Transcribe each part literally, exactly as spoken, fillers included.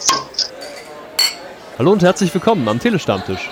Hallo und herzlich willkommen am Telestammtisch.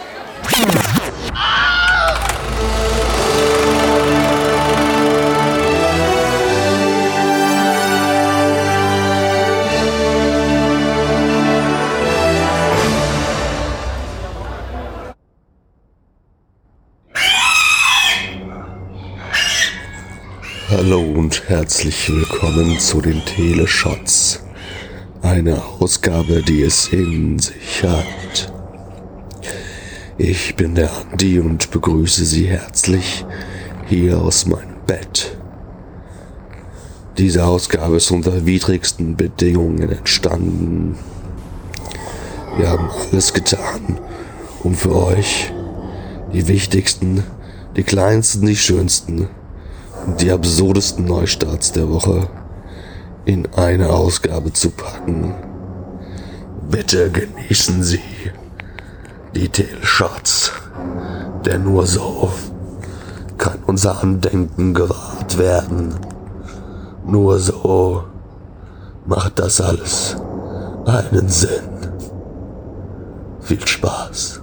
Hallo und herzlich willkommen zu den Teleshots. Eine Ausgabe, die es in sich hat. Ich bin der Andi und begrüße Sie herzlich hier aus meinem Bett. Diese Ausgabe ist unter widrigsten Bedingungen entstanden. Wir haben alles getan, um für euch die wichtigsten, die kleinsten, die schönsten und die absurdesten Neustarts der Woche in eine Ausgabe zu packen. Bitte genießen Sie die Teleshots, denn nur so kann unser Andenken gewahrt werden. Nur so macht das alles einen Sinn. Viel Spaß.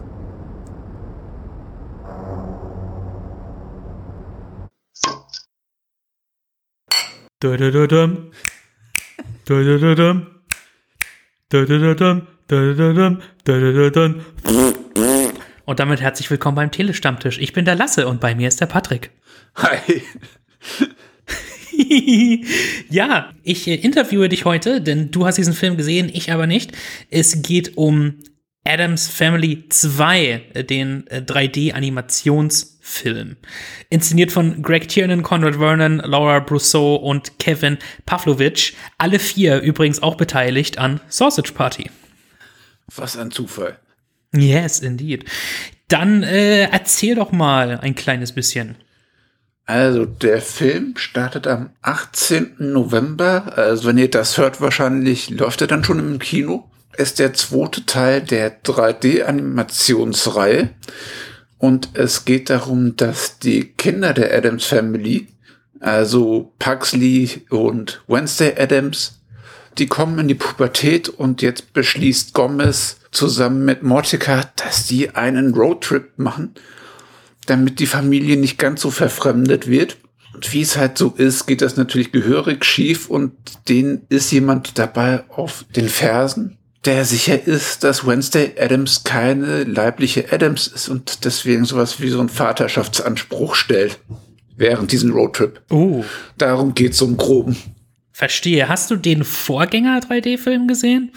Da-da-da-dum. Da-da-da-dum. Da-da-da-dum. Da-da-da-dum. Da-da-da-dum. Und damit herzlich willkommen beim Telestammtisch. Ich bin der Lasse und bei mir ist der Patrick. Hi. Ja, ich äh, interviewe dich heute, denn du hast diesen Film gesehen, ich aber nicht. Es geht um Addams Family zwei, äh, den äh, drei D-Animationsfilm. Inszeniert von Greg Tiernan, Conrad Vernon, Laura Brousseau und Kevin Pavlovich. Alle vier übrigens auch beteiligt an Sausage Party. Was ein Zufall. Yes, indeed. Dann äh, erzähl doch mal ein kleines bisschen. Also, der Film startet am achtzehnten November. Also, wenn ihr das hört, wahrscheinlich läuft er dann schon im Kino. Ist der zweite Teil der drei D-Animationsreihe. Und es geht darum, dass die Kinder der Addams Family, also Pugsley und Wednesday Addams, die kommen in die Pubertät und jetzt beschließt Gomez zusammen mit Mordecai, dass die einen Roadtrip machen, damit die Familie nicht ganz so verfremdet wird. Und wie es halt so ist, geht das natürlich gehörig schief und denen ist jemand dabei auf den Fersen, der sicher ist, dass Wednesday Addams keine leibliche Addams ist und deswegen sowas wie so einen Vaterschaftsanspruch stellt während diesem Roadtrip. Oh. Darum geht's so im Groben. Verstehe. Hast du den Vorgänger drei D-Film gesehen?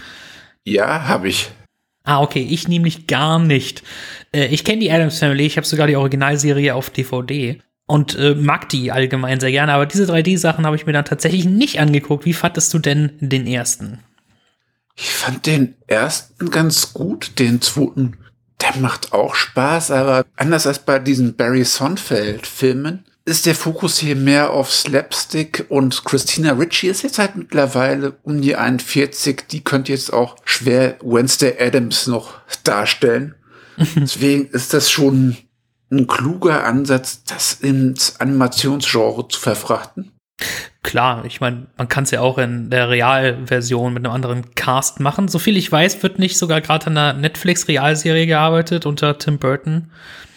Ja, habe ich. Ah, okay. Ich nämlich gar nicht. Äh, ich kenne die Addams Family. Ich habe sogar die Originalserie auf D V D. Und äh, mag die allgemein sehr gerne. Aber diese drei D-Sachen habe ich mir dann tatsächlich nicht angeguckt. Wie fandest du denn den ersten? Ich fand den ersten ganz gut. Den zweiten, der macht auch Spaß. Aber anders als bei diesen Barry Sonnenfeld-Filmen ist der Fokus hier mehr auf Slapstick und Christina Ricci ist jetzt halt mittlerweile um die einundvierzig. Die könnte jetzt auch schwer Wednesday Addams noch darstellen. Deswegen ist das schon ein kluger Ansatz, das ins Animationsgenre zu verfrachten. Klar, ich meine, man kann es ja auch in der Realversion mit einem anderen Cast machen. Soviel ich weiß, wird nicht sogar gerade an einer Netflix-Realserie gearbeitet unter Tim Burton.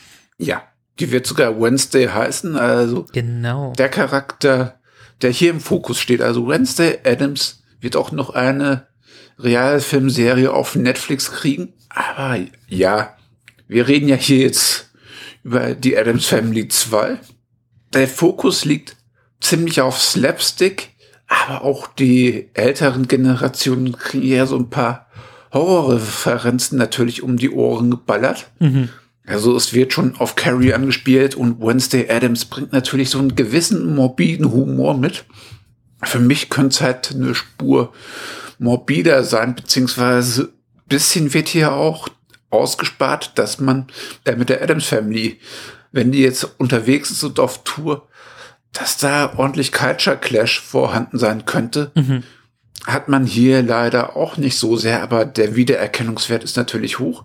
Ja. Die wird sogar Wednesday heißen, also genau. Der Charakter, der hier im Fokus steht, also Wednesday Addams, wird auch noch eine Realfilmserie auf Netflix kriegen. Aber ja, wir reden ja hier jetzt über die Addams Family zwei. Der Fokus liegt ziemlich auf Slapstick, aber auch die älteren Generationen kriegen ja so ein paar Horrorreferenzen natürlich um die Ohren geballert. Mhm. Also es wird schon auf Carrie angespielt und Wednesday Addams bringt natürlich so einen gewissen morbiden Humor mit. Für mich könnte es halt eine Spur morbider sein, beziehungsweise ein bisschen wird hier auch ausgespart, dass man da mit der Addams Family, wenn die jetzt unterwegs ist und auf Tour, dass da ordentlich Culture Clash vorhanden sein könnte. Mhm. Hat man hier leider auch nicht so sehr, aber der Wiedererkennungswert ist natürlich hoch.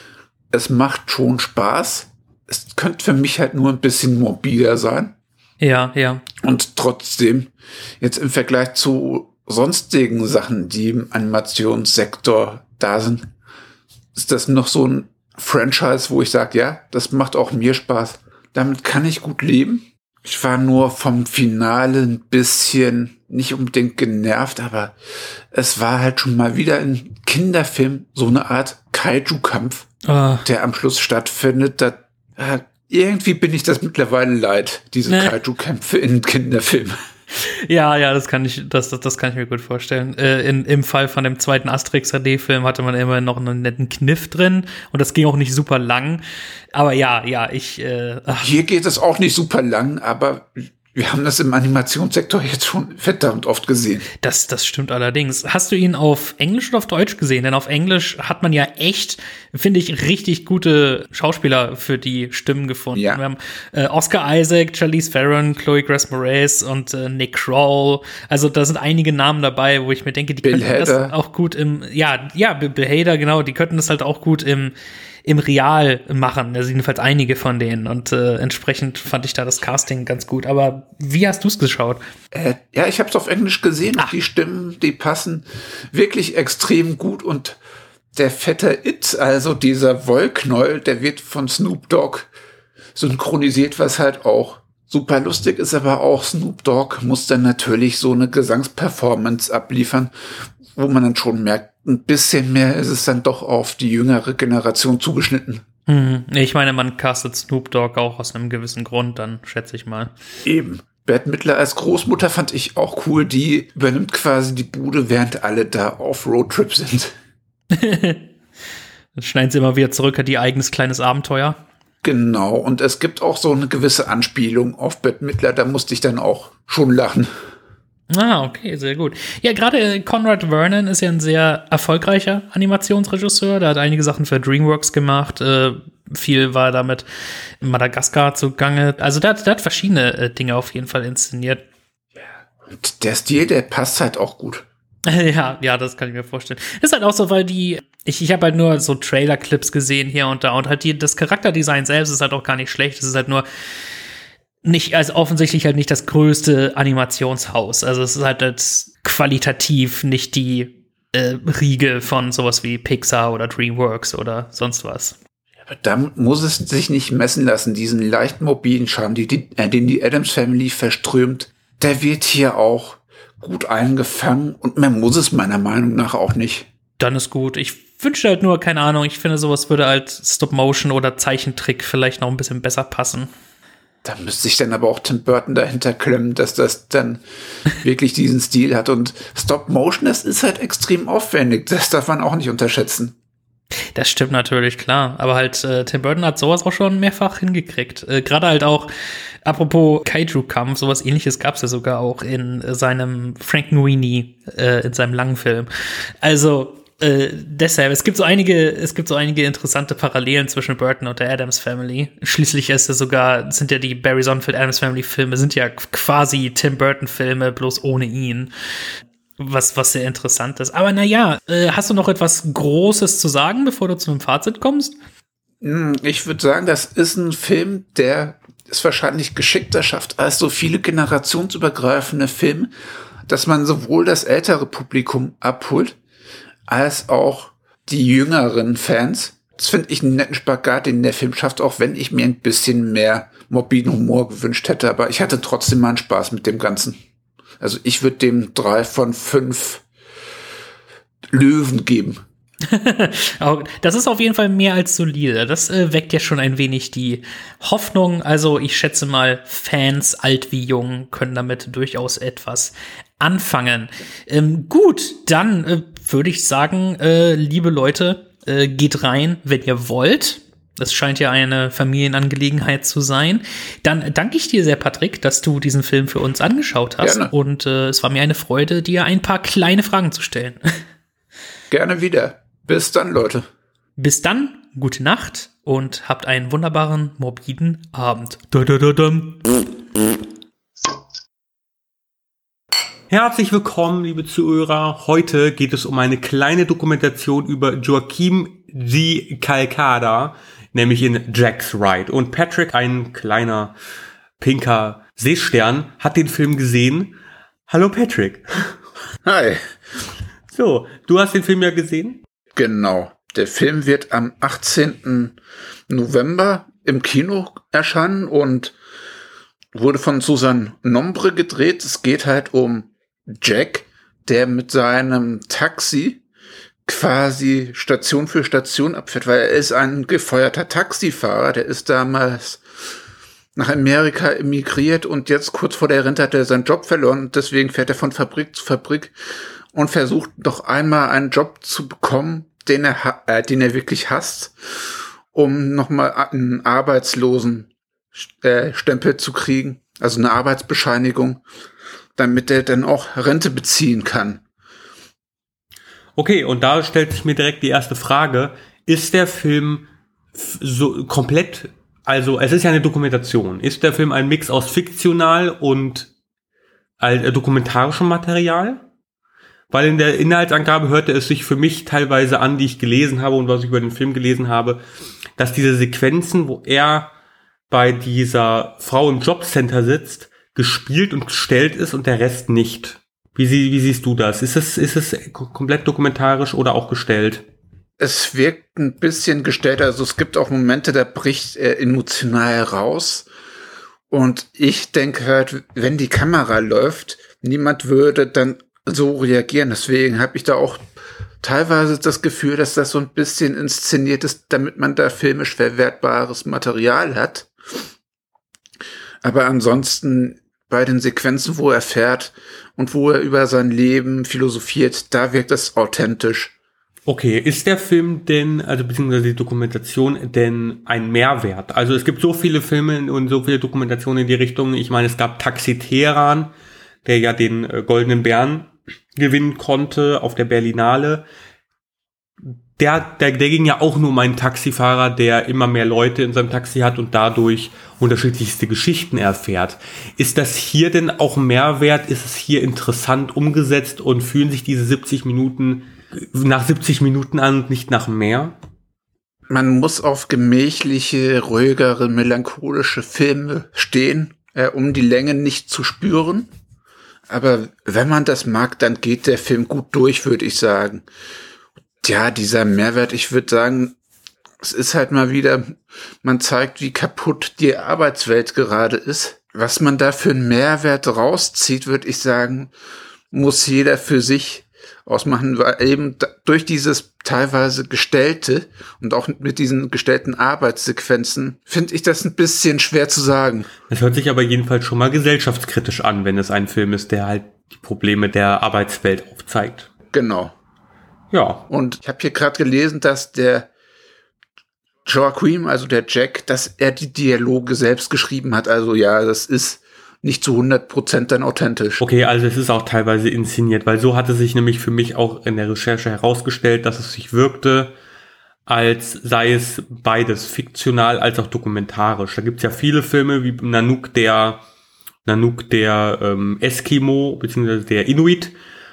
Es macht schon Spaß. Es könnte für mich halt nur ein bisschen morbider sein. Ja, ja. Und trotzdem, jetzt im Vergleich zu sonstigen Sachen, die im Animationssektor da sind, ist das noch so ein Franchise, wo ich sage, ja, das macht auch mir Spaß. Damit kann ich gut leben. Ich war nur vom Finale ein bisschen nicht unbedingt genervt, aber es war halt schon mal wieder ein Kinderfilm, so eine Art Kaiju-Kampf, oh. der am Schluss stattfindet. Da, äh, irgendwie bin ich das mittlerweile leid, diese nee. Kaiju-Kämpfe in Kinderfilmen. Ja, ja, das kann ich, das, das, das kann ich mir gut vorstellen. Äh, in, im Fall von dem zweiten Asterix-H D-Film hatte man immer noch einen netten Kniff drin und das ging auch nicht super lang. Aber ja, ja, ich. Äh, Hier geht es auch nicht super lang, aber wir haben das im Animationssektor jetzt schon verdammt oft gesehen. Das, das stimmt allerdings. Hast du ihn auf Englisch oder auf Deutsch gesehen? Denn auf Englisch hat man ja echt, finde ich, richtig gute Schauspieler für die Stimmen gefunden. Ja. Wir haben äh, Oscar Isaac, Charlize Theron, Chloe Grace Moretz und äh, Nick Kroll. Also da sind einige Namen dabei, wo ich mir denke, die Bill könnten Hader. das auch gut im, ja, ja, Bill Hader, genau, die könnten das halt auch gut im im Real machen, also jedenfalls einige von denen und äh, entsprechend fand ich da das Casting ganz gut. Aber wie hast du es geschaut? Äh, ja, ich habe es auf Englisch gesehen Ach. und die Stimmen, die passen wirklich extrem gut und der fette It, also dieser Wollknäuel, der wird von Snoop Dogg synchronisiert, was halt auch super lustig ist, aber auch Snoop Dogg muss dann natürlich so eine Gesangsperformance abliefern, wo man dann schon merkt, ein bisschen mehr ist es dann doch auf die jüngere Generation zugeschnitten. Hm, ich meine, man castet Snoop Dogg auch aus einem gewissen Grund, dann schätze ich mal. Eben. Bette Midler als Großmutter fand ich auch cool. Die übernimmt quasi die Bude, während alle da auf Roadtrip sind. Dann schneiden sie immer wieder zurück an ihr eigenes kleines Abenteuer. Genau. Und es gibt auch so eine gewisse Anspielung auf Bette Midler. Da musste ich dann auch schon lachen. Ah, okay, sehr gut. Ja, gerade Conrad Vernon ist ja ein sehr erfolgreicher Animationsregisseur. Der hat einige Sachen für DreamWorks gemacht. Äh, viel war damit in Madagaskar zugange. Also der hat, der hat verschiedene äh, Dinge auf jeden Fall inszeniert. Ja, und der Stil, der passt halt auch gut. ja, ja, das kann ich mir vorstellen. Ist halt auch so, weil die, ich, ich habe halt nur so Trailer-Clips gesehen hier und da und halt die, das Charakterdesign selbst ist halt auch gar nicht schlecht. Es ist halt nur nicht, also offensichtlich halt nicht das größte Animationshaus. Also es ist halt, halt qualitativ nicht die äh, Riege von sowas wie Pixar oder DreamWorks oder sonst was. Aber damit muss es sich nicht messen lassen, diesen leicht mobilen Charme, die, die, äh, den die Addams Family verströmt. Der wird hier auch gut eingefangen und mehr muss es meiner Meinung nach auch nicht. Dann ist gut. Ich wünsche halt nur, keine Ahnung, ich finde, sowas würde halt Stop-Motion oder Zeichentrick vielleicht noch ein bisschen besser passen. Da müsste sich dann aber auch Tim Burton dahinter klemmen, dass das dann wirklich diesen Stil hat. Und Stop-Motion, das ist halt extrem aufwendig. Das darf man auch nicht unterschätzen. Das stimmt natürlich, klar. Aber halt, äh, Tim Burton hat sowas auch schon mehrfach hingekriegt. Äh, Gerade halt auch, apropos Kaiju-Kampf, sowas ähnliches gab es ja sogar auch in äh, seinem Frankenweenie, äh, in seinem langen Film. Also, Äh, deshalb, es gibt so einige, es gibt so einige interessante Parallelen zwischen Burton und der Addams Family. Schließlich ist es sogar, sind ja die Barry Sonnenfeld Addams Family Filme, sind ja quasi Tim Burton Filme, bloß ohne ihn. Was, was sehr interessant ist. Aber naja, äh, hast du noch etwas Großes zu sagen, bevor du zu einem Fazit kommst? Ich würde sagen, das ist ein Film, der es wahrscheinlich geschickter schafft als so viele generationsübergreifende Filme, dass man sowohl das ältere Publikum abholt, als auch die jüngeren Fans. Das finde ich einen netten Spagat, den der Film schafft, auch wenn ich mir ein bisschen mehr morbiden Humor gewünscht hätte. Aber ich hatte trotzdem mal einen Spaß mit dem Ganzen. Also ich würde dem drei von fünf Löwen geben. Das ist auf jeden Fall mehr als solide. Das äh, weckt ja schon ein wenig die Hoffnung. Also ich schätze mal, Fans, alt wie jung, können damit durchaus etwas anfangen. Ähm, gut, dann äh, würde ich sagen, äh, liebe Leute, äh, geht rein, wenn ihr wollt. Das scheint ja eine Familienangelegenheit zu sein. Dann danke ich dir sehr, Patrick, dass du diesen Film für uns angeschaut hast. Gerne. Und äh, es war mir eine Freude, dir ein paar kleine Fragen zu stellen. Gerne wieder. Bis dann, Leute. Bis dann, gute Nacht und habt einen wunderbaren, morbiden Abend. Da, da, da, da. Herzlich willkommen, liebe Zuhörer. Heute geht es um eine kleine Dokumentation über Joaquim G. Calcada, nämlich in Jack's Ride. Und Patrick, ein kleiner pinker Seestern, hat den Film gesehen. Hallo Patrick. Hi. So, du hast den Film ja gesehen? Genau. Der Film wird am achtzehnten November im Kino erscheinen und wurde von Susan Nombre gedreht. Es geht halt um Jack, der mit seinem Taxi quasi Station für Station abfährt, weil er ist ein gefeuerter Taxifahrer. Der ist damals nach Amerika emigriert und jetzt kurz vor der Rente hat er seinen Job verloren. Und deswegen fährt er von Fabrik zu Fabrik und versucht noch einmal einen Job zu bekommen, den er, äh, den er wirklich hasst, um nochmal einen Arbeitslosen äh, Stempel zu kriegen, also eine Arbeitsbescheinigung, damit er dann auch Rente beziehen kann. Okay, und da stellt sich mir direkt die erste Frage. Ist der Film f- so komplett, also es ist ja eine Dokumentation, ist der Film ein Mix aus fiktional und äh, dokumentarischem Material? Weil in der Inhaltsangabe hörte es sich für mich teilweise an, die ich gelesen habe und was ich über den Film gelesen habe, dass diese Sequenzen, wo er bei dieser Frau im Jobcenter sitzt, gespielt und gestellt ist und der Rest nicht. Wie, sie, wie siehst du das? Ist es, ist es komplett dokumentarisch oder auch gestellt? Es wirkt ein bisschen gestellt, also es gibt auch Momente, da bricht er emotional raus. Und ich denke halt, wenn die Kamera läuft, niemand würde dann so reagieren. Deswegen habe ich da auch teilweise das Gefühl, dass das so ein bisschen inszeniert ist, damit man da filmisch verwertbares Material hat. Aber ansonsten bei den Sequenzen, wo er fährt und wo er über sein Leben philosophiert, da wirkt das authentisch. Okay, ist der Film denn, also beziehungsweise die Dokumentation, denn ein Mehrwert? Also es gibt so viele Filme und so viele Dokumentationen in die Richtung. Ich meine, es gab Taxi Teheran, der ja den äh, Goldenen Bären gewinnen konnte auf der Berlinale. Der, der, der ging ja auch nur um einen Taxifahrer, der immer mehr Leute in seinem Taxi hat und dadurch unterschiedlichste Geschichten erfährt. Ist das hier denn auch ein Mehrwert? Ist es hier interessant umgesetzt und fühlen sich diese siebzig Minuten nach siebzig Minuten an und nicht nach mehr? Man muss auf gemächliche, ruhigere, melancholische Filme stehen, äh, um die Länge nicht zu spüren. Aber wenn man das mag, dann geht der Film gut durch, würde ich sagen. Ja, dieser Mehrwert, ich würde sagen, es ist halt mal wieder, man zeigt, wie kaputt die Arbeitswelt gerade ist. Was man da für einen Mehrwert rauszieht, würde ich sagen, muss jeder für sich ausmachen, weil eben durch dieses teilweise gestellte und auch mit diesen gestellten Arbeitssequenzen finde ich das ein bisschen schwer zu sagen. Es hört sich aber jedenfalls schon mal gesellschaftskritisch an, wenn es ein Film ist, der halt die Probleme der Arbeitswelt aufzeigt. Genau. Ja. Und ich habe hier gerade gelesen, dass der Joaquin, also der Jack, dass er die Dialoge selbst geschrieben hat. Also ja, das ist nicht zu hundert Prozent dann authentisch. Okay, also es ist auch teilweise inszeniert, weil so hatte sich nämlich für mich auch in der Recherche herausgestellt, dass es sich wirkte, als sei es beides fiktional als auch dokumentarisch. Da gibt's ja viele Filme wie Nanook der Nanook der ähm, Eskimo beziehungsweise der Inuit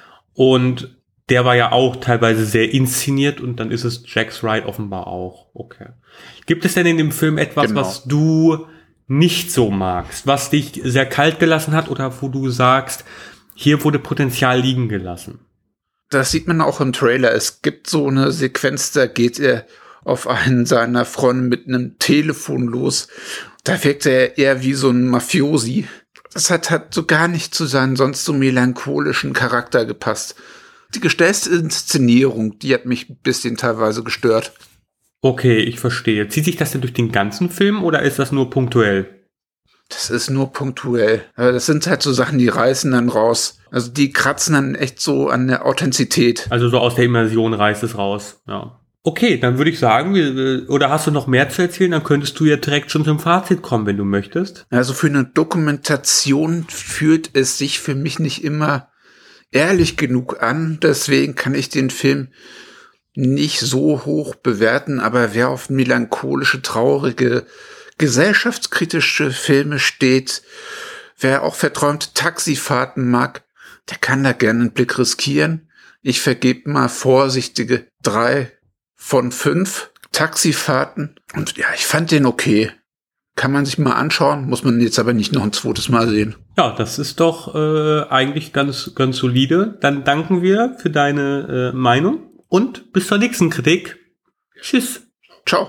und der war ja auch teilweise sehr inszeniert und dann ist es Jack's Ride offenbar auch. Okay. Gibt es denn in dem Film etwas, Genau. was du nicht so magst, was dich sehr kalt gelassen hat oder wo du sagst, hier wurde Potenzial liegen gelassen? Das sieht man auch im Trailer. Es gibt so eine Sequenz, da geht er auf einen seiner Freunde mit einem Telefon los. Da wirkt er eher wie so ein Mafiosi. Das hat, hat so gar nicht zu seinem sonst so melancholischen Charakter gepasst. Die gestellte Inszenierung, die hat mich ein bisschen teilweise gestört. Okay, ich verstehe. Zieht sich das denn durch den ganzen Film oder ist das nur punktuell? Das ist nur punktuell. Aber das sind halt so Sachen, die reißen dann raus. Also die kratzen dann echt so an der Authentizität. Also so aus der Immersion reißt es raus, ja. Okay, dann würde ich sagen, wir, oder hast du noch mehr zu erzählen? Dann könntest du ja direkt schon zum Fazit kommen, wenn du möchtest. Also für eine Dokumentation fühlt es sich für mich nicht immer ehrlich genug an. Deswegen kann ich den Film nicht so hoch bewerten. Aber wer auf melancholische, traurige, gesellschaftskritische Filme steht, wer auch verträumte Taxifahrten mag, der kann da gerne einen Blick riskieren. Ich vergebe mal vorsichtige drei von fünf Taxifahrten. Und ja, ich fand den okay. Kann man sich mal anschauen, muss man jetzt aber nicht noch ein zweites Mal sehen. Ja, das ist doch äh, eigentlich ganz, ganz solide. Dann danken wir für deine äh, Meinung und bis zur nächsten Kritik. Tschüss. Ciao.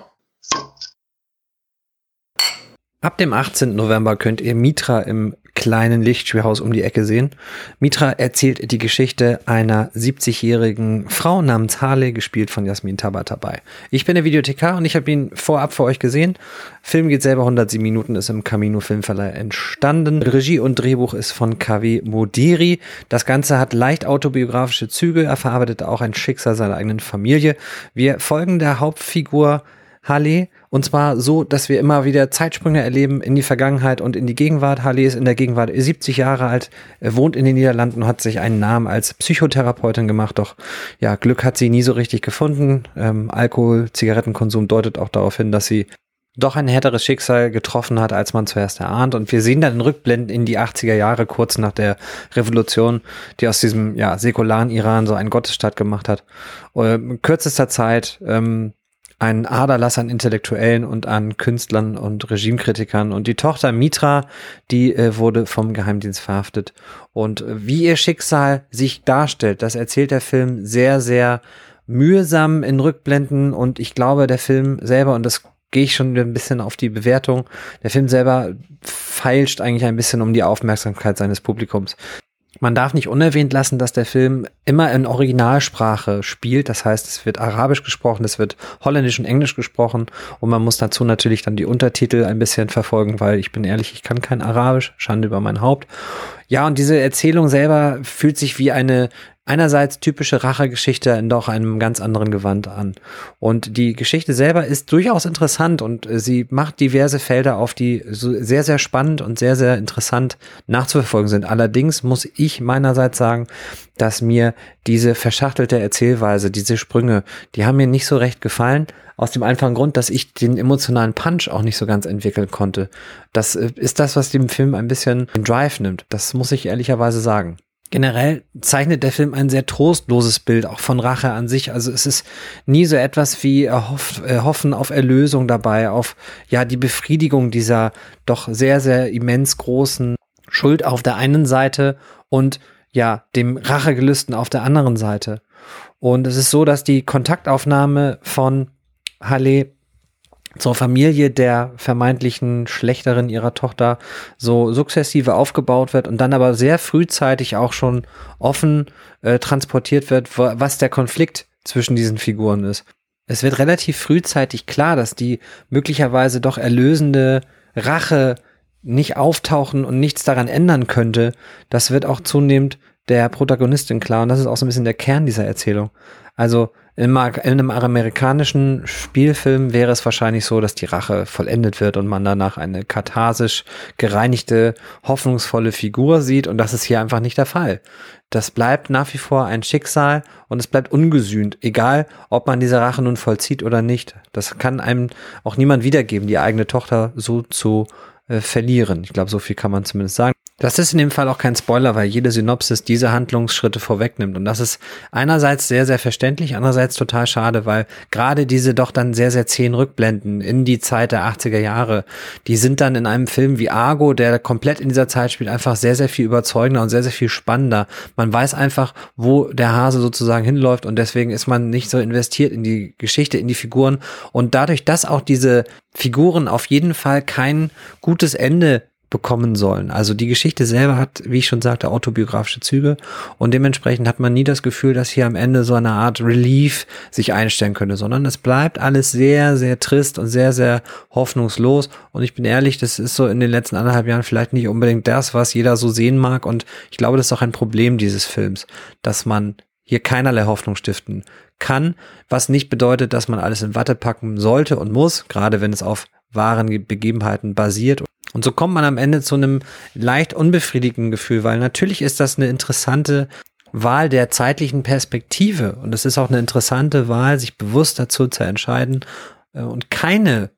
Ab dem achtzehnten November könnt ihr Mitra im kleinen Lichtspielhaus um die Ecke sehen. Mitra erzählt die Geschichte einer siebzigjährigen Frau namens Harley, gespielt von Jasmin Tabatabai. Ich bin der Videothekar und ich habe ihn vorab für euch gesehen. Film geht selber hundertsieben Minuten, ist im Camino Filmverleih entstanden. Regie und Drehbuch ist von K W Moderi. Das Ganze hat leicht autobiografische Züge. Er verarbeitet auch ein Schicksal seiner eigenen Familie. Wir folgen der Hauptfigur Harley, und zwar so, dass wir immer wieder Zeitsprünge erleben in die Vergangenheit und in die Gegenwart. Harley ist in der Gegenwart siebzig Jahre alt, wohnt in den Niederlanden und hat sich einen Namen als Psychotherapeutin gemacht, doch ja, Glück hat sie nie so richtig gefunden. Ähm, Alkohol, Zigarettenkonsum deutet auch darauf hin, dass sie doch ein härteres Schicksal getroffen hat, als man zuerst erahnt. Und wir sehen dann in Rückblenden in die achtziger Jahre, kurz nach der Revolution, die aus diesem ja säkularen Iran so einen Gottesstaat gemacht hat. Ähm, in kürzester Zeit ähm, ein Aderlass an Intellektuellen und an Künstlern und Regimekritikern. Und die Tochter Mitra, die äh, wurde vom Geheimdienst verhaftet. Und äh, wie ihr Schicksal sich darstellt, das erzählt der Film sehr, sehr mühsam in Rückblenden. Und ich glaube, der Film selber, und das gehe ich schon ein bisschen auf die Bewertung, der Film selber feilscht eigentlich ein bisschen um die Aufmerksamkeit seines Publikums. Man darf nicht unerwähnt lassen, dass der Film immer in Originalsprache spielt. Das heißt, es wird Arabisch gesprochen, es wird Holländisch und Englisch gesprochen. Und man muss dazu natürlich dann die Untertitel ein bisschen verfolgen, weil ich bin ehrlich, ich kann kein Arabisch. Schande über mein Haupt. Ja, und diese Erzählung selber fühlt sich wie eine einerseits typische Rachegeschichte in doch einem ganz anderen Gewand an. Und die Geschichte selber ist durchaus interessant und sie macht diverse Felder auf, die so sehr, sehr spannend und sehr, sehr interessant nachzuverfolgen sind. Allerdings muss ich meinerseits sagen, dass mir diese verschachtelte Erzählweise, diese Sprünge, die haben mir nicht so recht gefallen. Aus dem einfachen Grund, dass ich den emotionalen Punch auch nicht so ganz entwickeln konnte. Das ist das, was dem Film ein bisschen den Drive nimmt. Das muss ich ehrlicherweise sagen. Generell zeichnet der Film ein sehr trostloses Bild, auch von Rache an sich. Also es ist nie so etwas wie erhoff, äh, Hoffen auf Erlösung dabei, auf ja die Befriedigung dieser doch sehr, sehr immens großen Schuld auf der einen Seite und ja dem Rachegelüsten auf der anderen Seite. Und es ist so, dass die Kontaktaufnahme von Harley zur Familie der vermeintlichen Schlechterin ihrer Tochter so sukzessive aufgebaut wird und dann aber sehr frühzeitig auch schon offen äh, transportiert wird, was der Konflikt zwischen diesen Figuren ist. Es wird relativ frühzeitig klar, dass die möglicherweise doch erlösende Rache nicht auftauchen und nichts daran ändern könnte. Das wird auch zunehmend der Protagonistin klar und das ist auch so ein bisschen der Kern dieser Erzählung. Also in einem amerikanischen Spielfilm wäre es wahrscheinlich so, dass die Rache vollendet wird und man danach eine katharsisch gereinigte, hoffnungsvolle Figur sieht und das ist hier einfach nicht der Fall. Das bleibt nach wie vor ein Schicksal und es bleibt ungesühnt, egal ob man diese Rache nun vollzieht oder nicht. Das kann einem auch niemand wiedergeben, die eigene Tochter so zu äh, verlieren. Ich glaube, so viel kann man zumindest sagen. Das ist in dem Fall auch kein Spoiler, weil jede Synopsis diese Handlungsschritte vorwegnimmt. Und das ist einerseits sehr, sehr verständlich, andererseits total schade, weil gerade diese doch dann sehr, sehr zähen Rückblenden in die Zeit der achtziger Jahre, die sind dann in einem Film wie Argo, der komplett in dieser Zeit spielt, einfach sehr, sehr viel überzeugender und sehr, sehr viel spannender. Man weiß einfach, wo der Hase sozusagen hinläuft und deswegen ist man nicht so investiert in die Geschichte, in die Figuren. Und dadurch, dass auch diese Figuren auf jeden Fall kein gutes Ende bekommen sollen. Also die Geschichte selber hat, wie ich schon sagte, autobiografische Züge und dementsprechend hat man nie das Gefühl, dass hier am Ende so eine Art Relief sich einstellen könnte, sondern es bleibt alles sehr, sehr trist und sehr, sehr hoffnungslos und ich bin ehrlich, das ist so in den letzten anderthalb Jahren vielleicht nicht unbedingt das, was jeder so sehen mag und ich glaube, das ist auch ein Problem dieses Films, dass man hier keinerlei Hoffnung stiften kann, was nicht bedeutet, dass man alles in Watte packen sollte und muss, gerade wenn es auf wahren Begebenheiten basiert. Und so kommt man am Ende zu einem leicht unbefriedigenden Gefühl, weil natürlich ist das eine interessante Wahl der zeitlichen Perspektive und es ist auch eine interessante Wahl, sich bewusst dazu zu entscheiden und keine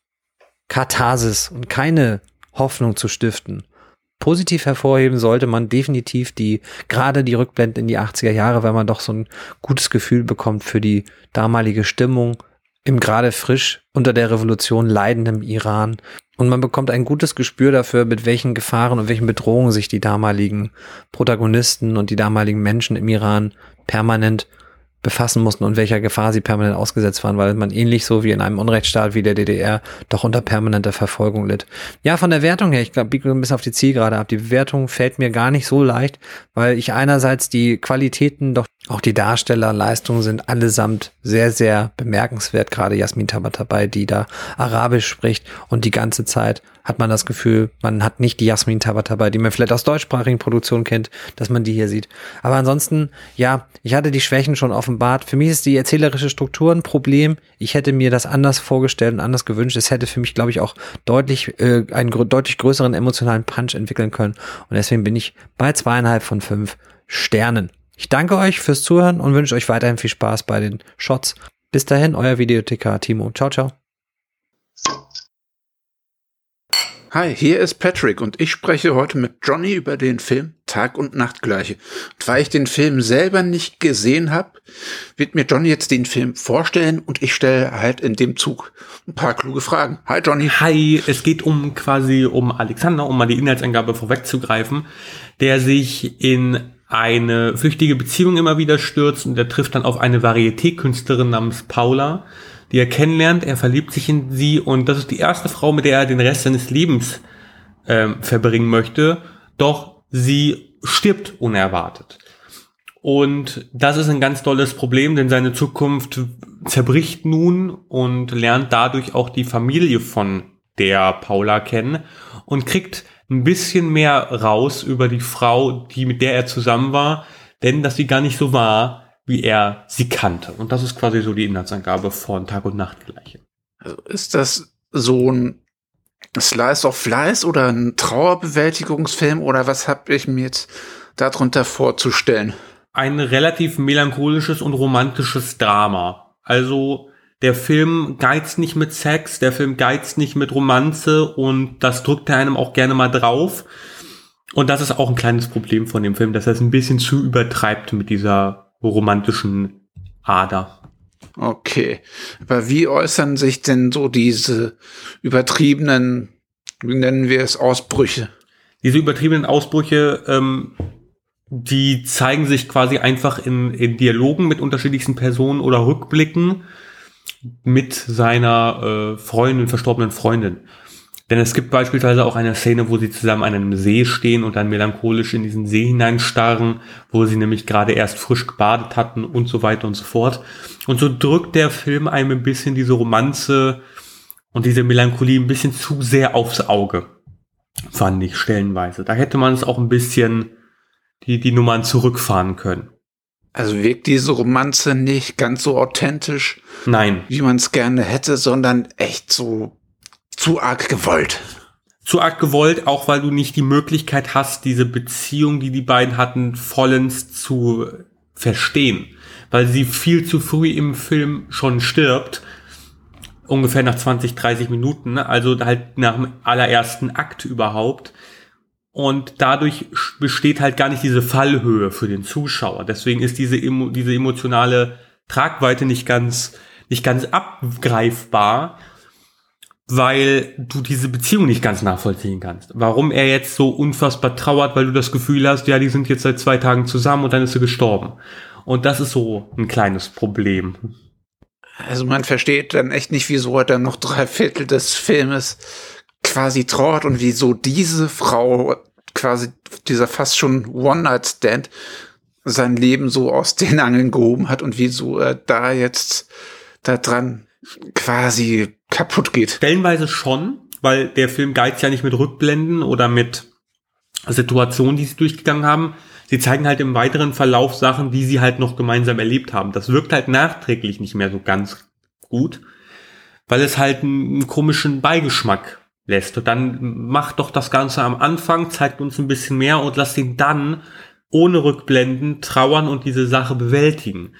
Katharsis und keine Hoffnung zu stiften. Positiv hervorheben sollte man definitiv die, gerade die Rückblenden in die achtziger Jahre, weil man doch so ein gutes Gefühl bekommt für die damalige Stimmung im gerade frisch unter der Revolution leidenden Iran. Und man bekommt ein gutes Gespür dafür, mit welchen Gefahren und welchen Bedrohungen sich die damaligen Protagonisten und die damaligen Menschen im Iran permanent befassen mussten und welcher Gefahr sie permanent ausgesetzt waren, weil man ähnlich so wie in einem Unrechtsstaat wie der D D R doch unter permanenter Verfolgung litt. Ja, von der Wertung her, ich glaube, biege ein bisschen auf die Zielgerade ab. Die Bewertung fällt mir gar nicht so leicht, weil ich einerseits die Qualitäten, doch auch die Darstellerleistungen sind allesamt sehr, sehr bemerkenswert. Gerade Jasmin Tabatabai, die da Arabisch spricht und die ganze Zeit hat man das Gefühl, man hat nicht die Jasmin Tabatabai, die man vielleicht aus deutschsprachigen Produktionen kennt, dass man die hier sieht. Aber ansonsten, ja, ich hatte die Schwächen schon offenbart. Für mich ist die erzählerische Struktur ein Problem. Ich hätte mir das anders vorgestellt und anders gewünscht. Es hätte für mich, glaube ich, auch deutlich äh, einen gr- deutlich größeren emotionalen Punch entwickeln können. Und deswegen bin ich bei zweieinhalb von fünf Sternen. Ich danke euch fürs Zuhören und wünsche euch weiterhin viel Spaß bei den Shots. Bis dahin, euer Videothekar Timo. Ciao, ciao. Hi, hier ist Patrick und ich spreche heute mit Johnny über den Film Tag und Nacht Gleiche. Und weil ich den Film selber nicht gesehen habe, wird mir Johnny jetzt den Film vorstellen und ich stelle halt in dem Zug ein paar kluge Fragen. Hi Johnny. Hi, es geht um quasi um Alexander, um mal die Inhaltsangabe vorwegzugreifen, der sich in eine flüchtige Beziehung immer wieder stürzt und er trifft dann auf eine Varieté-Künstlerin namens Paula, die er kennenlernt, er verliebt sich in sie und das ist die erste Frau, mit der er den Rest seines Lebens äh, verbringen möchte, doch sie stirbt unerwartet. Und das ist ein ganz tolles Problem, denn seine Zukunft zerbricht nun und lernt dadurch auch die Familie von der Paula kennen und kriegt ein bisschen mehr raus über die Frau, die mit der er zusammen war, denn dass sie gar nicht so war, wie er sie kannte. Und das ist quasi so die Inhaltsangabe von Tag und Nacht Gleiche. Also ist das so ein Slice of Life oder ein Trauerbewältigungsfilm oder was habe ich mir jetzt darunter vorzustellen? Ein relativ melancholisches und romantisches Drama. Also der Film geizt nicht mit Sex, der Film geizt nicht mit Romanze und das drückt er einem auch gerne mal drauf. Und das ist auch ein kleines Problem von dem Film, dass er es ein bisschen zu übertreibt mit dieser romantischen Ader. Okay. Aber wie äußern sich denn so diese übertriebenen, wie nennen wir es, Ausbrüche? Diese übertriebenen Ausbrüche, ähm, die zeigen sich quasi einfach in, in Dialogen mit unterschiedlichsten Personen oder Rückblicken mit seiner äh, Freundin, verstorbenen Freundin. Denn es gibt beispielsweise auch eine Szene, wo sie zusammen an einem See stehen und dann melancholisch in diesen See hineinstarren, wo sie nämlich gerade erst frisch gebadet hatten und so weiter und so fort. Und so drückt der Film einem ein bisschen diese Romanze und diese Melancholie ein bisschen zu sehr aufs Auge, fand ich stellenweise. Da hätte man es auch ein bisschen die, die Nummern zurückfahren können. Also wirkt diese Romanze nicht ganz so authentisch, Nein. wie man es gerne hätte, sondern echt so zu arg gewollt. Zu arg gewollt, auch weil du nicht die Möglichkeit hast, diese Beziehung, die die beiden hatten, vollends zu verstehen. Weil sie viel zu früh im Film schon stirbt. Ungefähr nach zwanzig, dreißig Minuten. Also halt nach dem allerersten Akt überhaupt. Und dadurch besteht halt gar nicht diese Fallhöhe für den Zuschauer. Deswegen ist diese, diese emotionale Tragweite nicht ganz, nicht ganz abgreifbar, weil du diese Beziehung nicht ganz nachvollziehen kannst. Warum er jetzt so unfassbar trauert, weil du das Gefühl hast, ja, die sind jetzt seit zwei Tagen zusammen und dann ist sie gestorben. Und das ist so ein kleines Problem. Also man versteht dann echt nicht, wieso er dann noch drei Viertel des Filmes quasi trauert und wieso diese Frau quasi, dieser fast schon One-Night-Stand, sein Leben so aus den Angeln gehoben hat und wieso er da jetzt da dran quasi kaputt geht. Stellenweise schon, weil der Film geizt ja nicht mit Rückblenden oder mit Situationen, die sie durchgegangen haben. Sie zeigen halt im weiteren Verlauf Sachen, die sie halt noch gemeinsam erlebt haben. Das wirkt halt nachträglich nicht mehr so ganz gut, weil es halt einen, einen komischen Beigeschmack lässt. Und dann macht doch das Ganze am Anfang, zeigt uns ein bisschen mehr und lasst ihn dann ohne Rückblenden trauern und diese Sache bewältigen.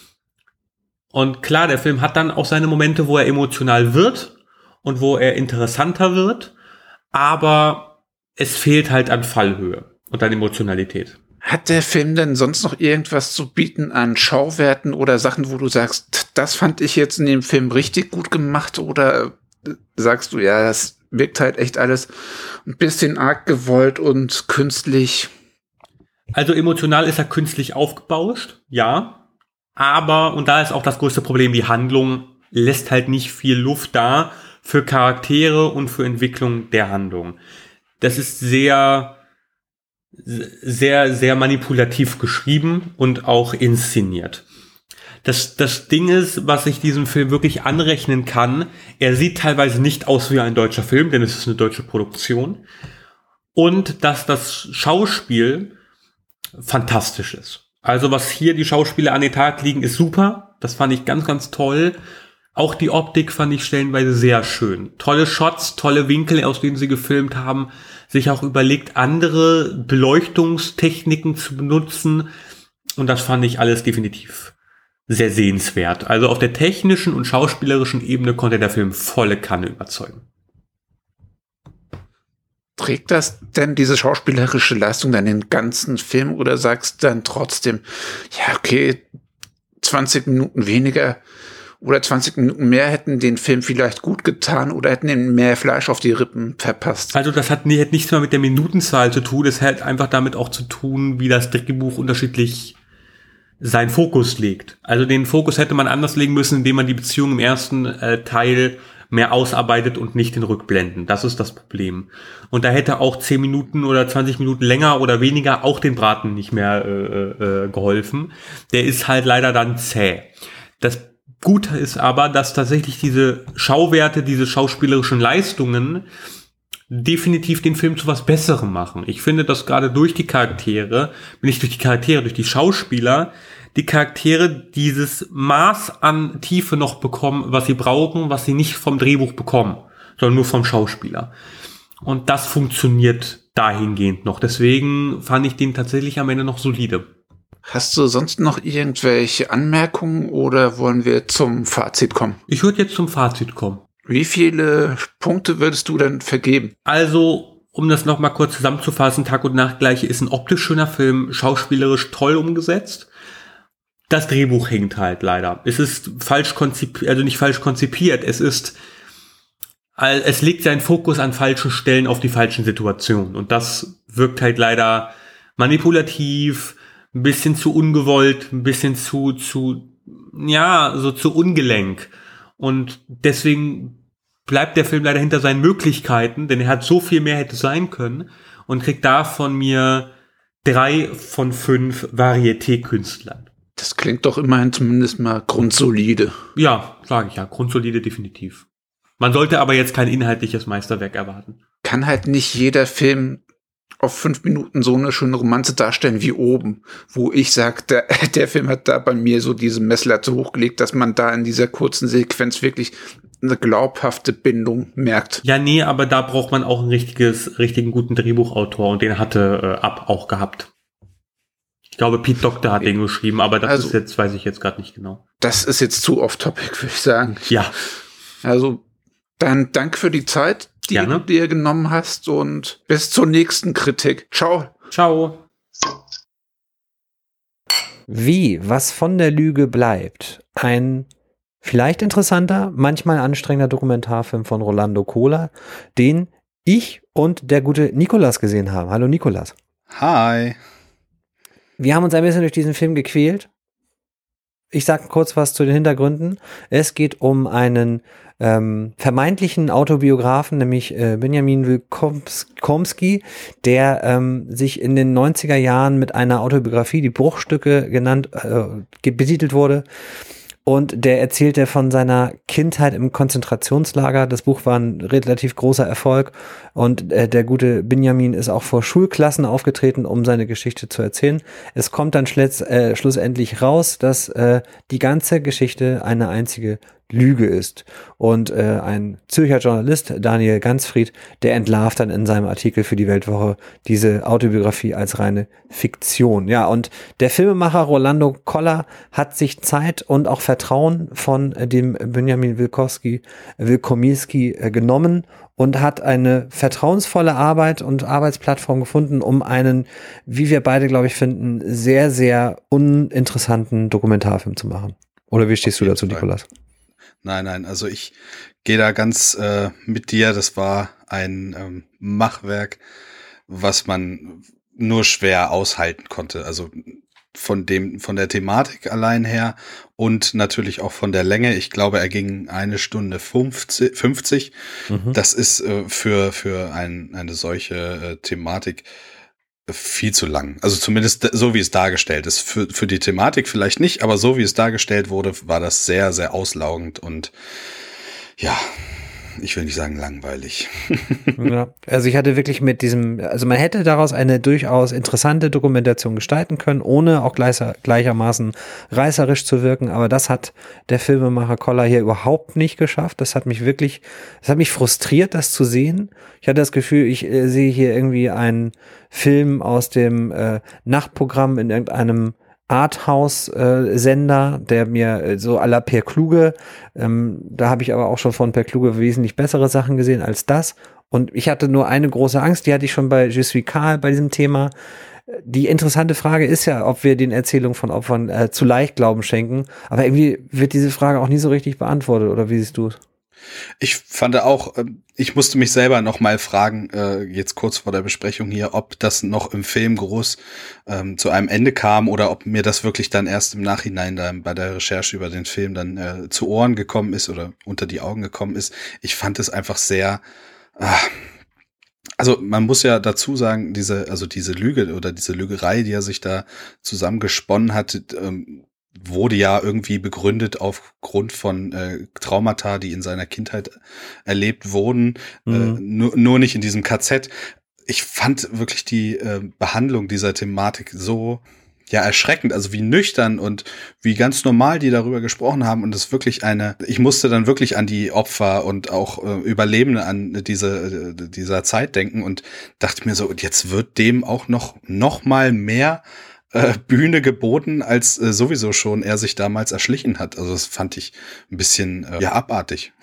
Und klar, der Film hat dann auch seine Momente, wo er emotional wird und wo er interessanter wird, aber es fehlt halt an Fallhöhe und an Emotionalität. Hat der Film denn sonst noch irgendwas zu bieten an Schauwerten oder Sachen, wo du sagst, das fand ich jetzt in dem Film richtig gut gemacht, oder sagst du, ja, das wirkt halt echt alles ein bisschen arg gewollt und künstlich. Also emotional ist er künstlich aufgebauscht, ja. Aber, und da ist auch das größte Problem, die Handlung lässt halt nicht viel Luft da für Charaktere und für Entwicklung der Handlung. Das ist sehr, sehr, sehr manipulativ geschrieben und auch inszeniert. Das, das Ding ist, was ich diesem Film wirklich anrechnen kann, er sieht teilweise nicht aus wie ein deutscher Film, denn es ist eine deutsche Produktion. Und dass das Schauspiel fantastisch ist. Also was hier die Schauspieler an den Tag liegen, ist super. Das fand ich ganz, ganz toll. Auch die Optik fand ich stellenweise sehr schön. Tolle Shots, tolle Winkel, aus denen sie gefilmt haben. Sich auch überlegt, andere Beleuchtungstechniken zu benutzen. Und das fand ich alles definitiv sehr sehenswert. Also auf der technischen und schauspielerischen Ebene konnte der Film volle Kanne überzeugen. Trägt das denn diese schauspielerische Leistung dann den ganzen Film oder sagst du dann trotzdem, ja okay, zwanzig Minuten weniger oder zwanzig Minuten mehr hätten den Film vielleicht gut getan oder hätten ihm mehr Fleisch auf die Rippen verpasst? Also das hat, hat nichts mehr mit der Minutenzahl zu tun, es hat einfach damit auch zu tun, wie das Drehbuch unterschiedlich seinen Fokus legt. Also den Fokus hätte man anders legen müssen, indem man die Beziehung im ersten äh, Teil mehr ausarbeitet und nicht in Rückblenden. Das ist das Problem. Und da hätte auch zehn Minuten oder zwanzig Minuten länger oder weniger auch den Braten nicht mehr äh, äh, geholfen. Der ist halt leider dann zäh. Das Gute ist aber, dass tatsächlich diese Schauwerte, diese schauspielerischen Leistungen definitiv den Film zu was Besserem machen. Ich finde, dass gerade durch die Charaktere, nicht durch die Charaktere, durch die Schauspieler, die Charaktere dieses Maß an Tiefe noch bekommen, was sie brauchen, was sie nicht vom Drehbuch bekommen, sondern nur vom Schauspieler. Und das funktioniert dahingehend noch. Deswegen fand ich den tatsächlich am Ende noch solide. Hast du sonst noch irgendwelche Anmerkungen oder wollen wir zum Fazit kommen? Ich würde jetzt zum Fazit kommen. Wie viele Punkte würdest du denn vergeben? Also, um das noch mal kurz zusammenzufassen, Tag und Nacht Gleiche ist ein optisch schöner Film, schauspielerisch toll umgesetzt. Das Drehbuch hinkt halt leider. Es ist falsch konzipiert, also nicht falsch konzipiert, es ist, es legt seinen Fokus an falschen Stellen auf die falschen Situationen. Und das wirkt halt leider manipulativ, ein bisschen zu ungewollt, ein bisschen zu, zu, ja, so zu ungelenk. Und deswegen bleibt der Film leider hinter seinen Möglichkeiten, denn er hat so viel mehr hätte sein können und kriegt da von mir drei von fünf Varieté-Künstlern. Das klingt doch immerhin zumindest mal grundsolide. Ja, sage ich ja, grundsolide definitiv. Man sollte aber jetzt kein inhaltliches Meisterwerk erwarten. Kann halt nicht jeder Film auf fünf Minuten so eine schöne Romanze darstellen wie oben, wo ich sage, der, der Film hat da bei mir so diese Messlatte hochgelegt, dass man da in dieser kurzen Sequenz wirklich eine glaubhafte Bindung merkt. Ja, nee, aber da braucht man auch einen richtiges, richtigen guten Drehbuchautor und den hatte äh, Ab auch gehabt. Ich glaube, Pete Docter hat den geschrieben, aber das also, ist jetzt, weiß ich jetzt gerade nicht genau. Das ist jetzt zu off-topic, würde ich sagen. Ja. Also, dann danke für die Zeit, die Gerne. du dir genommen hast und bis zur nächsten Kritik. Ciao. Ciao. Wie, was von der Lüge bleibt? Ein vielleicht interessanter, manchmal anstrengender Dokumentarfilm von Rolando Cola, den ich und der gute Nikolas gesehen haben. Hallo Nikolas. Hi. Wir haben uns ein bisschen durch diesen Film gequält. Ich sage kurz was zu den Hintergründen. Es geht um einen ähm, vermeintlichen Autobiografen, nämlich äh, Benjamin Wilkomski, der ähm, sich in den neunziger Jahren mit einer Autobiografie, die Bruchstücke genannt, äh, betitelt wurde. Und der erzählte von seiner Kindheit im Konzentrationslager. Das Buch war ein relativ großer Erfolg. Und äh, der gute Benjamin ist auch vor Schulklassen aufgetreten, um seine Geschichte zu erzählen. Es kommt dann schletz, äh, schlussendlich raus, dass äh, die ganze Geschichte eine einzige Lüge ist. Und äh, ein Zürcher Journalist, Daniel Ganzfried, der entlarvt dann in seinem Artikel für die Weltwoche diese Autobiografie als reine Fiktion. Ja, und der Filmemacher Rolando Cola hat sich Zeit und auch Vertrauen von äh, dem Benjamin Wilkomski, Wilkomski äh, genommen und hat eine vertrauensvolle Arbeit und Arbeitsplattform gefunden, um einen, wie wir beide, glaube ich, finden, sehr, sehr uninteressanten Dokumentarfilm zu machen. Oder wie stehst du dazu, Nikolas? Nein, nein, also ich gehe da ganz äh, mit dir. Das war ein ähm, Machwerk, was man nur schwer aushalten konnte. Also von dem, von der Thematik allein her und natürlich auch von der Länge. Ich glaube, er ging eine Stunde fünfzig. fünfzig. Mhm. Das ist äh, für für ein, eine solche äh, Thematik viel zu lang. Also zumindest so, wie es dargestellt ist. Für für die Thematik vielleicht nicht, aber so, wie es dargestellt wurde, war das sehr, sehr auslaugend und ja, ich will nicht sagen langweilig. Ja, also ich hatte wirklich mit diesem, also man hätte daraus eine durchaus interessante Dokumentation gestalten können, ohne auch gleicher, gleichermaßen reißerisch zu wirken, aber das hat der Filmemacher Koller hier überhaupt nicht geschafft. Das hat mich wirklich, das hat mich frustriert, das zu sehen. Ich hatte das Gefühl, ich äh, sehe hier irgendwie einen Film aus dem äh, Nachtprogramm in irgendeinem Arthouse-Sender, äh, der mir äh, so à la Per Kluge, ähm, da habe ich aber auch schon von Per Kluge wesentlich bessere Sachen gesehen als das. Und ich hatte nur eine große Angst, die hatte ich schon bei Je suis Karl bei diesem Thema. Die interessante Frage ist ja, ob wir den Erzählungen von Opfern äh, zu leicht Glauben schenken. Aber irgendwie wird diese Frage auch nie so richtig beantwortet, oder wie siehst du es? Ich fand auch, ich musste mich selber noch mal fragen, äh, jetzt kurz vor der Besprechung hier, ob das noch im Film groß ähm, zu einem Ende kam oder ob mir das wirklich dann erst im Nachhinein dann bei der Recherche über den Film dann äh, zu Ohren gekommen ist oder unter die Augen gekommen ist. Ich fand es einfach sehr, ah, also man muss ja dazu sagen, diese, also diese Lüge oder diese Lügerei, die er sich da zusammengesponnen hat, ähm, wurde ja irgendwie begründet aufgrund von äh, Traumata, die in seiner Kindheit erlebt wurden, mhm. äh, nur, nur nicht in diesem K Z. Ich fand wirklich die äh, Behandlung dieser Thematik so ja erschreckend, also wie nüchtern und wie ganz normal die darüber gesprochen haben und es wirklich eine, ich musste dann wirklich an die Opfer und auch äh, Überlebende an diese äh, dieser Zeit denken und dachte mir so, jetzt wird dem auch noch noch mal mehr Äh, Bühne geboten, als äh, sowieso schon er sich damals erschlichen hat. Also das fand ich ein bisschen äh, ja abartig.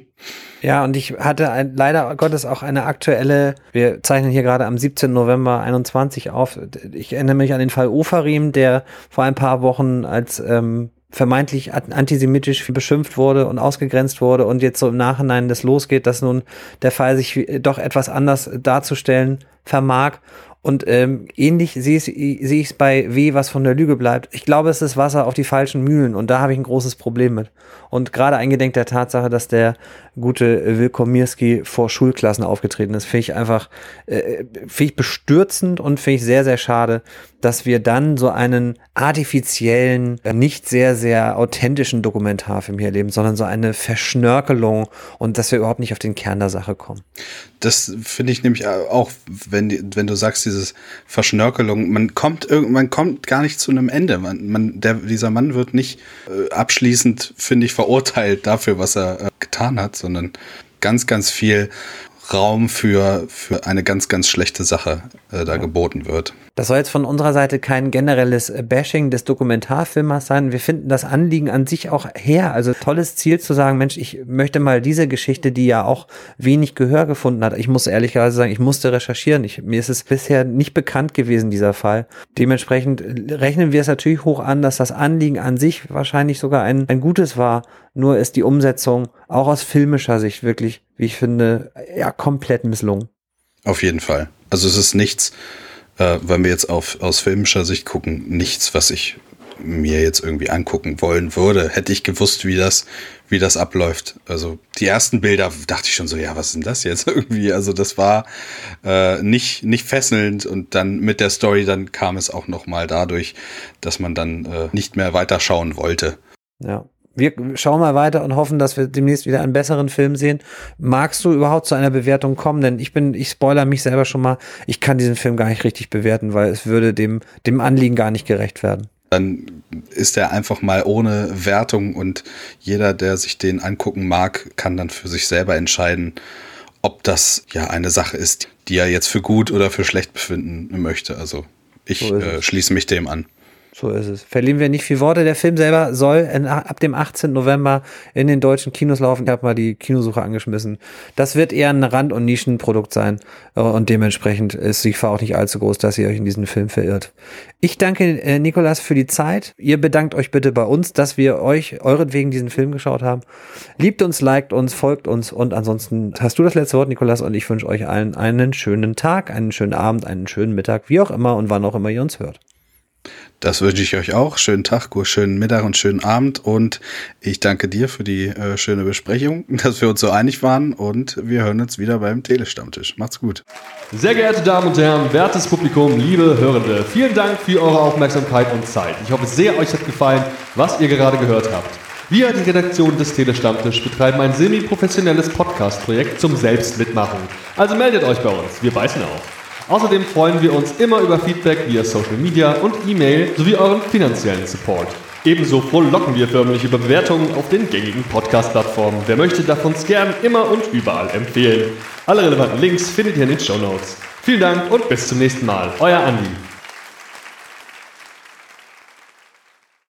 Ja, und ich hatte ein, leider Gottes auch eine aktuelle, wir zeichnen hier gerade am siebzehnten November einundzwanzig auf. Ich erinnere mich an den Fall Ofarim, der vor ein paar Wochen als ähm, vermeintlich antisemitisch beschimpft wurde und ausgegrenzt wurde und jetzt so im Nachhinein das losgeht, dass nun der Fall sich doch etwas anders darzustellen vermag. Und ähm, ähnlich sehe ich sehe ich es bei W, was von der Lüge bleibt. Ich glaube, es ist Wasser auf die falschen Mühlen und da habe ich ein großes Problem mit. Und gerade eingedenk der Tatsache, dass der gute Wilkomirski vor Schulklassen aufgetreten ist, finde ich einfach äh, finde ich bestürzend und finde ich sehr, sehr schade, dass wir dann so einen artifiziellen, nicht sehr, sehr authentischen Dokumentarfilm hier erleben, sondern so eine Verschnörkelung und dass wir überhaupt nicht auf den Kern der Sache kommen. Das finde ich nämlich auch, wenn, wenn du sagst, dieses Verschnörkelung, man kommt irgend, man kommt gar nicht zu einem Ende. Man, man, der, dieser Mann wird nicht äh, abschließend, finde ich, verurteilt dafür, was er äh, getan hat, sondern ganz, ganz viel Raum für, für eine ganz, ganz schlechte Sache äh, da ja. geboten wird. Das soll jetzt von unserer Seite kein generelles Bashing des Dokumentarfilmers sein. Wir finden das Anliegen an sich auch her. Also tolles Ziel zu sagen, Mensch, ich möchte mal diese Geschichte, die ja auch wenig Gehör gefunden hat. Ich muss ehrlicherweise sagen, ich musste recherchieren. Ich, mir ist es bisher nicht bekannt gewesen, dieser Fall. Dementsprechend rechnen wir es natürlich hoch an, dass das Anliegen an sich wahrscheinlich sogar ein, ein gutes war. Nur ist die Umsetzung auch aus filmischer Sicht wirklich, wie ich finde, ja, komplett misslungen. Auf jeden Fall. Also es ist nichts, äh, wenn wir jetzt auf, aus filmischer Sicht gucken, nichts, was ich mir jetzt irgendwie angucken wollen würde. Hätte ich gewusst, wie das, wie das abläuft. Also die ersten Bilder dachte ich schon so, ja, was ist denn das jetzt irgendwie? Also das war äh, nicht, nicht fesselnd und dann mit der Story, dann kam es auch noch mal dadurch, dass man dann äh, nicht mehr weiterschauen wollte. Ja. Wir schauen mal weiter und hoffen, dass wir demnächst wieder einen besseren Film sehen. Magst du überhaupt zu einer Bewertung kommen? Denn ich bin, ich spoilere mich selber schon mal. Ich kann diesen Film gar nicht richtig bewerten, weil es würde dem, dem Anliegen gar nicht gerecht werden. Dann ist er einfach mal ohne Wertung und jeder, der sich den angucken mag, kann dann für sich selber entscheiden, ob das ja eine Sache ist, die er jetzt für gut oder für schlecht befinden möchte. Also ich so äh, schließe mich dem an. So ist es. Verlieren wir nicht viel Worte. Der Film selber soll in, ab dem achtzehnten November in den deutschen Kinos laufen. Ich habe mal die Kinosuche angeschmissen. Das wird eher ein Rand- und Nischenprodukt sein. Und dementsprechend ist die Gefahr auch nicht allzu groß, dass ihr euch in diesen Film verirrt. Ich danke äh, Nikolas für die Zeit. Ihr bedankt euch bitte bei uns, dass wir euch euretwegen diesen Film geschaut haben. Liebt uns, liked uns, folgt uns. Und ansonsten hast du das letzte Wort, Nikolas. Und ich wünsche euch allen einen schönen Tag, einen schönen Abend, einen schönen Mittag, wie auch immer und wann auch immer ihr uns hört. Das wünsche ich euch auch. Schönen Tag, schönen Mittag und schönen Abend. Und ich danke dir für die äh, schöne Besprechung, dass wir uns so einig waren. Und wir hören uns wieder beim Telestammtisch. Macht's gut. Sehr geehrte Damen und Herren, wertes Publikum, liebe Hörende, vielen Dank für eure Aufmerksamkeit und Zeit. Ich hoffe sehr, euch hat gefallen, was ihr gerade gehört habt. Wir, die Redaktion des Telestammtisch, betreiben ein semi-professionelles Podcast-Projekt zum Selbstmitmachen. Also meldet euch bei uns, wir beißen auf. Außerdem freuen wir uns immer über Feedback via Social Media und E-Mail sowie euren finanziellen Support. Ebenso frohlocken wir förmlich über Bewertungen auf den gängigen Podcast-Plattformen. Wer möchte, darf uns gern immer und überall empfehlen. Alle relevanten Links findet ihr in den Shownotes. Vielen Dank und bis zum nächsten Mal. Euer Andi.